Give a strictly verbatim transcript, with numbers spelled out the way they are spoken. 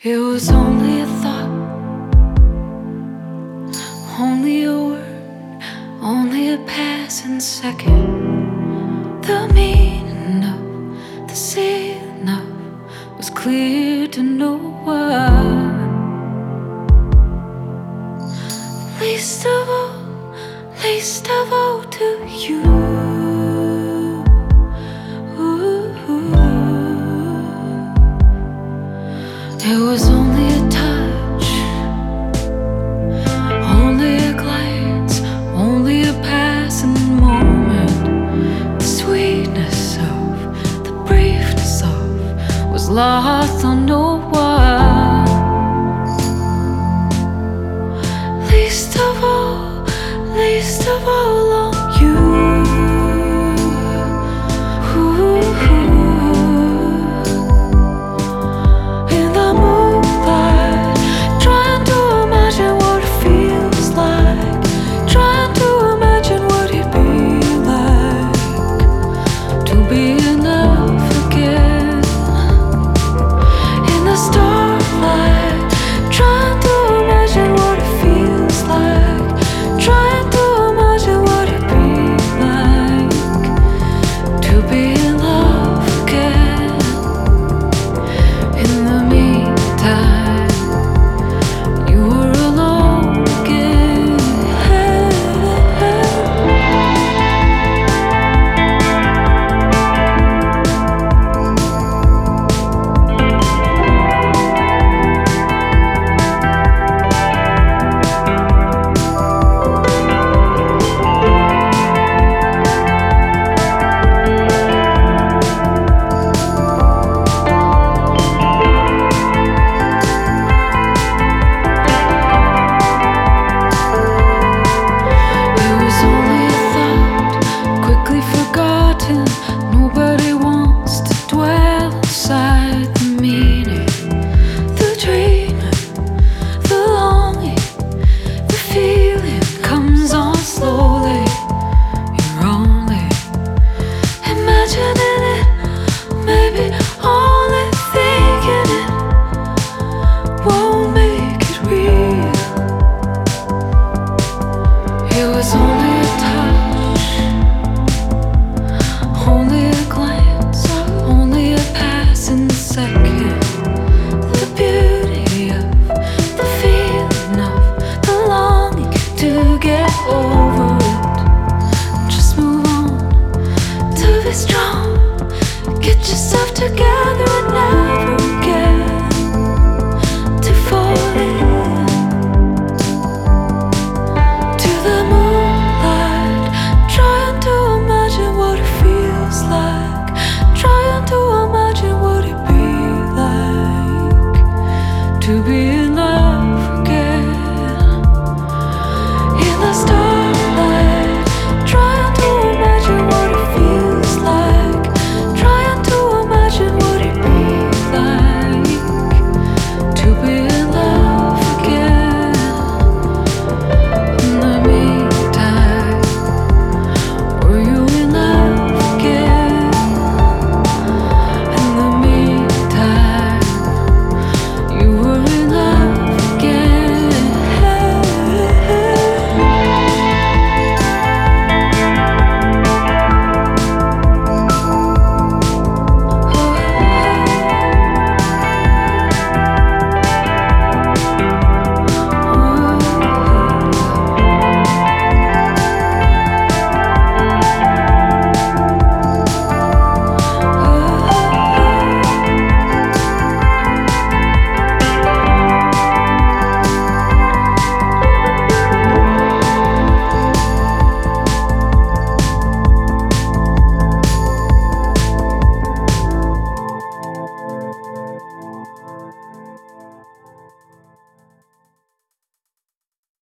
It was only a thought, only a word, only a passing second. The meaning of the signal was clear to no one. Least of all, least of all to you. It was only a touch, only a glance, only a passing moment. The sweetness of, the briefness of was lost on no one.